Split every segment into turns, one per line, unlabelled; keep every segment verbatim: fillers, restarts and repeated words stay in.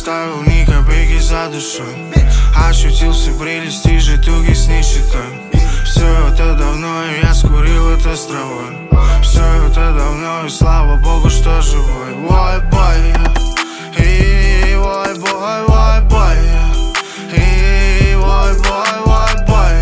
оставил ни копейки за душой. Ощутил все прелести житуги с нищетой. Все это давно, и я скурил это с травой. Все это давно, и слава богу, что живой. Ой, бой, и ой, бой, ой, бой, и ой, бой, ой, бой,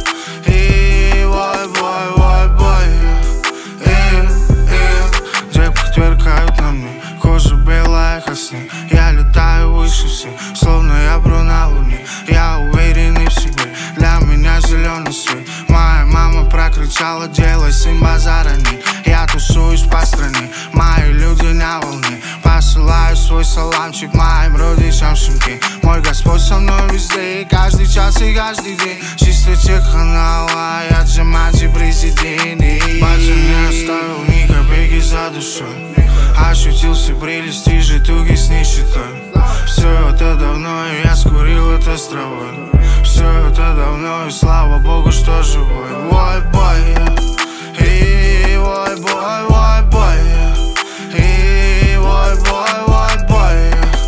и ой, бой, ой, бой, и, и девки тверкают на мне, кожа белая, как снег. Я летаю выше всех, словно я бру на луне. Я уверенный в себе, для меня зеленый свет. Моя мама прокричала: делай, сын, базара нет. Я тусуюсь по стране, мои люди на волне. Посылаю свой саламчик моим родичам Шимки. Мой Господь со мной везде, каждый час и каждый день. Чисто технала, я Джамати президент. Батя не оставил ни копейки за душой. Ощутил все прелести житуги с нищетой. Все это давно, и я скурил это с травой. Все это давно, и слава богу, что живой. Ой, бой, и ой, бой, ой, бой, и ой, бой, ой, бой,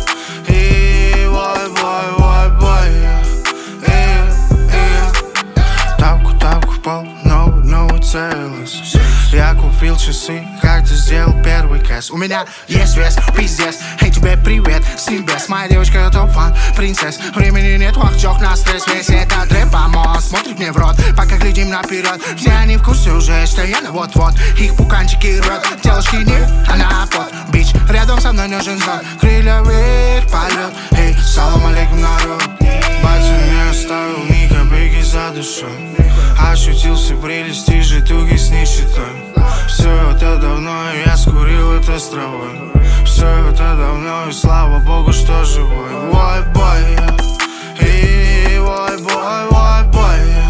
и ой, бой, ой, бой, и, и тапку, тапку в пол, новый, новый целость. Я купил часы, как ты сделал первый кэс. У меня есть вес, пиздец. Эй, тебе привет, Симбес. Моя девочка топ-фан, принцесс. Времени нет, вахчок на стресс. Весь этот рэп помост смотрит мне в рот, пока глядим наперед. Все они в курсе уже, что я на вот-вот. Их пуканчики рот, девушки не, она под бич. Рядом со мной нужен знак, крылья вверх, полет. Эй, салам алейкум, народ. Батя не оставил ни копейки за душой. Ощутил все прелести житуги с нищетой. Все это давно, и я скурил это с травой. Все это давно, и слава богу, что живой. Ой, бой, и ой, бой, ой, бой.